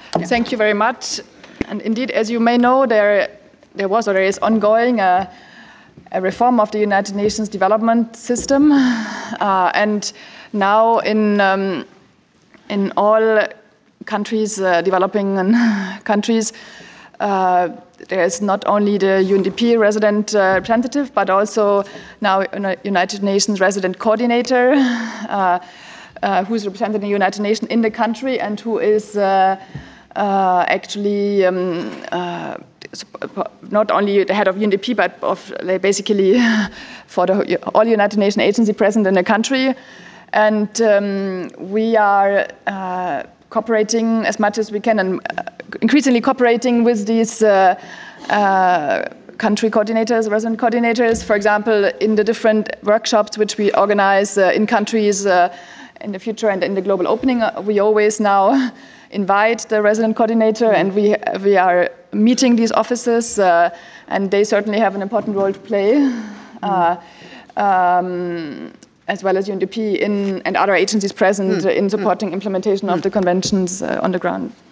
Thank you very much. And indeed, as you may know, there was or there is ongoing a reform of the United Nations development system, and now in all countries, developing countries, there is not only the UNDP resident representative, but also now a United Nations resident coordinator, who is representing the United Nations in the country and who is actually not only the head of UNDP, but of basically for all United Nations agency present in the country. And we are cooperating as much as we can and increasingly cooperating with these country coordinators, resident coordinators, for example, in the different workshops which we organize in countries in the future and in the global opening. We always now invite the resident coordinator, and we are meeting these offices, and they certainly have an important role to play, as well as UNDP and other agencies present in supporting implementation of the conventions on the ground.